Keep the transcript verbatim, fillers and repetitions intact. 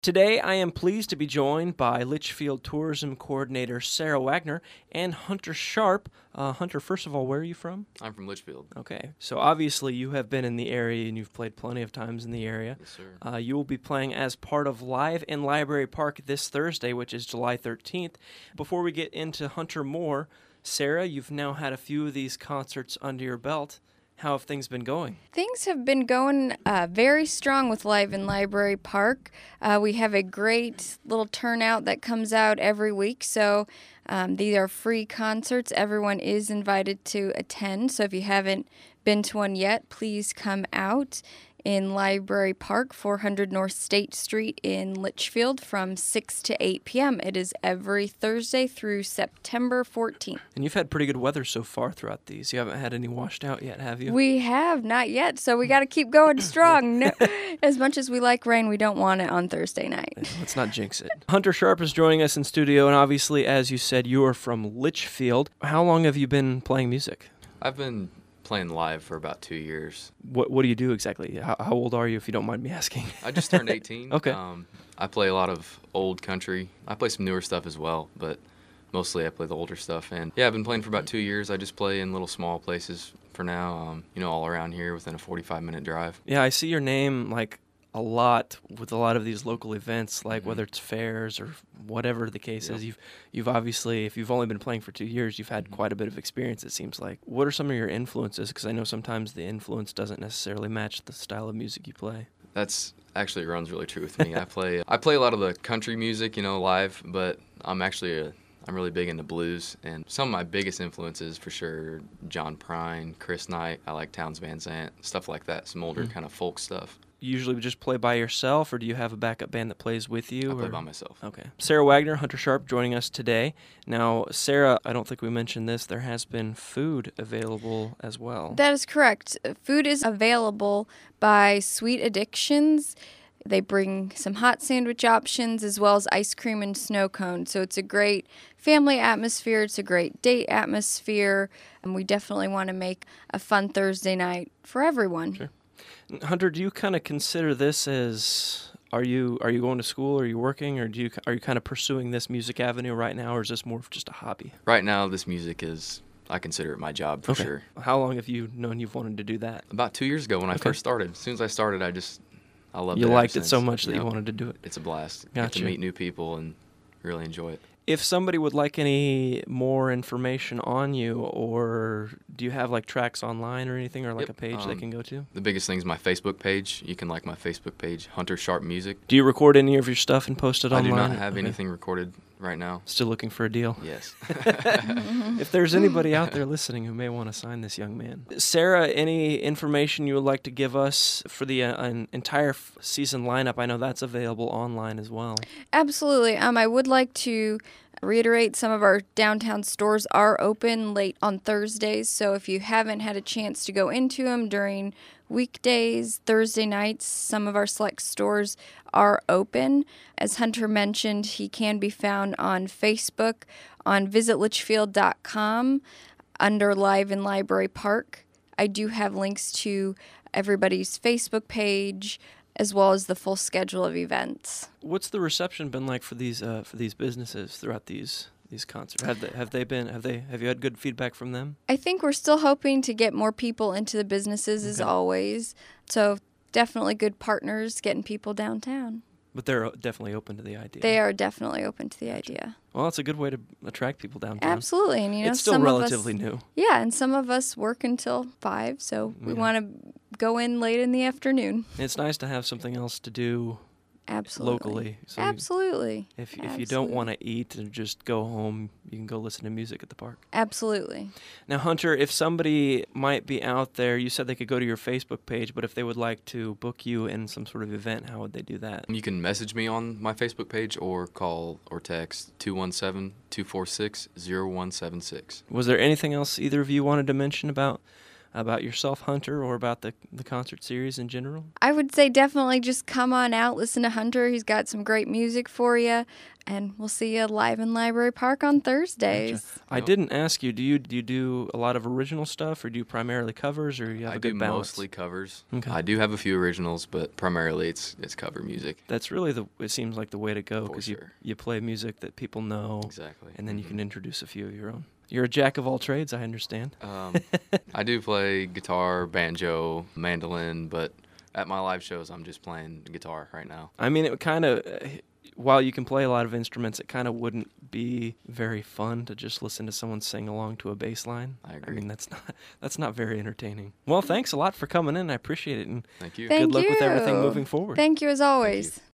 Today, I am pleased to be joined by Litchfield Tourism Coordinator Sarah Wagner and Hunter Sharp. Uh, Hunter, first of all, where are you from? I'm from Litchfield. Okay, so obviously you have been in the area and you've played plenty of times in the area. Yes, sir. Uh, you will be playing as part of Live in Library Park this Thursday, which is July thirteenth. Before we get into Hunter more, Sarah, you've now had a few of these concerts under your belt. How have things been going? Things have been going uh, very strong with Live in Library Park. Uh, we have a great little turnout that comes out every week, so um, these are free concerts. Everyone is invited to attend, so if you haven't been to one yet, please come out in Library Park, four hundred North State Street in Litchfield from six to eight p.m. It is every Thursday through September fourteenth. And you've had pretty good weather so far throughout these. You haven't had any washed out yet, have you? We have, not yet, so we got to keep going strong. No, as much as we like rain, we don't want it on Thursday night. Let's not jinx it. Hunter Sharp is joining us in studio, and obviously, as you said, you are from Litchfield. How long have you been playing music? I've been playing live for about two years. What What do you do exactly? How, how old are you, if you don't mind me asking? I just turned eighteen. Okay. Um, I play a lot of old country. I play some newer stuff as well, but mostly I play the older stuff. And yeah, I've been playing for about two years. I just play in little small places for now, um, you know, all around here within a forty-five minute drive. Yeah, I see your name, like, a lot with a lot of these local events, like Mm-hmm. whether it's fairs or whatever the case Yep. is. You've you've obviously, if you've only been playing for two years, you've had Mm-hmm. quite a bit of experience, it seems like. What are some of your influences? Because I know sometimes the influence doesn't necessarily match the style of music you play. That's actually runs really true with me. I play I play a lot of the country music, you know, live, but I'm actually a I'm really big into blues, and some of my biggest influences for sure, John Prine, Chris Knight. I like Townes Van Zandt, stuff like that, some older Mm. kind of folk stuff. You usually just play by yourself, or do you have a backup band that plays with you? I play or? by myself. Okay. Sarah Wagner, Hunter Sharp joining us today. Now, Sarah, I don't think we mentioned this. There has been food available as well. That is correct. Food is available by Sweet Addictions. They bring some hot sandwich options as well as ice cream and snow cones. So it's a great family atmosphere. It's a great date atmosphere. And we definitely want to make a fun Thursday night for everyone. Sure. Hunter, do you kind of consider this as, are you are you going to school, are you working, or do you are you kind of pursuing this music avenue right now, or is this more of just a hobby? Right now, this music is, I consider it my job for Okay. sure. How long have you known you've wanted to do that? About two years ago when I Okay. first started. As soon as I started, I just, I loved You it ever liked it so since. much that you Yep. wanted to do it. It's a blast. Get Gotcha. to meet new people and really enjoy it. If somebody would like any more information on you, or do you have like tracks online or anything, or like Yep, a page they um, can go to? The biggest thing is my Facebook page. You can like my Facebook page, Hunter Sharp Music. Do you record any of your stuff and post it I online? do not have Okay. anything recorded right now. Still looking for a deal? Yes. If there's anybody out there listening who may want to sign this young man. Sarah, any information you would like to give us for the uh, an entire f- season lineup? I know that's available online as well. Absolutely. Um, I would like to reiterate some of our downtown stores are open late on Thursdays. So if you haven't had a chance to go into them during weekdays, Thursday nights, some of our select stores are open. As Hunter mentioned, he can be found on Facebook on visit litchfield dot com under Live in Library Park. I do have links to everybody's Facebook page as well as the full schedule of events. What's the reception been like for these uh, for these businesses throughout these these concerts? Have they have they been have they have you had good feedback from them? I think we're still hoping to get more people into the businesses as Okay. always. So definitely good partners getting people downtown. But they're uh, definitely open to the idea. They are definitely open to the idea. Well, that's a good way to attract people downtown. Absolutely. And you know, It's still some relatively of us, new. Yeah, and some of us work until five, so we Yeah. want to go in late in the afternoon. It's nice to have something else to do Absolutely. locally. So you- Absolutely. if if you don't Absolutely. want to eat and just go home, you can go listen to music at the park. Absolutely. Now, Hunter, if somebody might be out there, you said they could go to your Facebook page, but if they would like to book you in some sort of event, how would they do that? You can message me on my Facebook page or call or text two one seven, two four six, zero one seven six. Was there anything else either of you wanted to mention about about yourself, Hunter, or about the, the concert series in general? I would say definitely just come on out, listen to Hunter. He's got some great music for you, and we'll see you live in Library Park on Thursdays. Gotcha. I didn't ask you, do you do you do a lot of original stuff, or do you primarily covers, or you have I a good do balance? mostly covers. Okay. I do have a few originals, but primarily it's it's cover music. That's really the, it seems like the way to go, For because sure. you, you play music that people know, Exactly. and then you Mhm. can introduce a few of your own. You're a jack of all trades, I understand. Um, I do play guitar, banjo, mandolin, but at my live shows, I'm just playing guitar right now. I mean, it kind of, while you can play a lot of instruments, it kind of wouldn't be very fun to just listen to someone sing along to a bass line. I agree. I mean, that's not that's not very entertaining. Well, thanks a lot for coming in. I appreciate it, and Thank you. Thank good luck with everything you. moving forward. Thank you as always. you.